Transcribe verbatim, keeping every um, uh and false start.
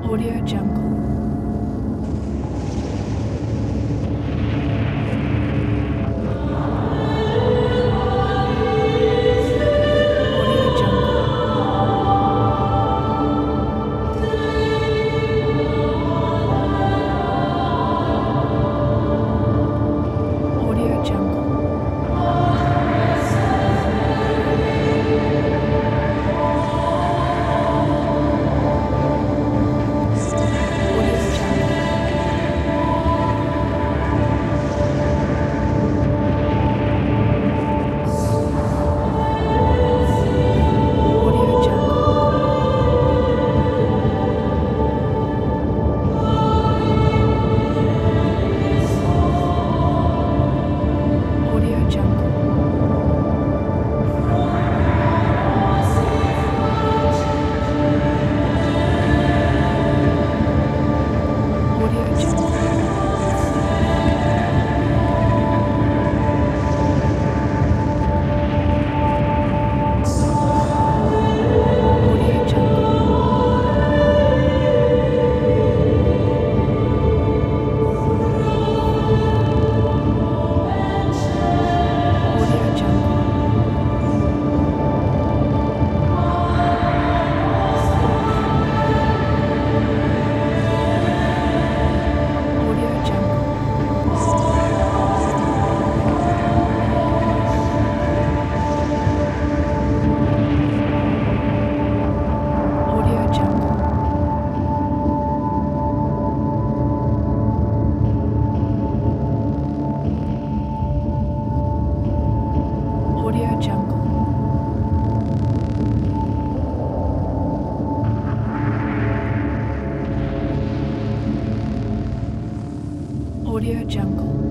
Audio Jungle. Audio Jungle. Audio Jungle. Audio Jungle. Audio Jungle. Audio Jungle. Audio Jungle. Audio Jungle. Audio Jungle. Audio Jungle. Audio Jungle. Audio Jungle. Audio Jungle.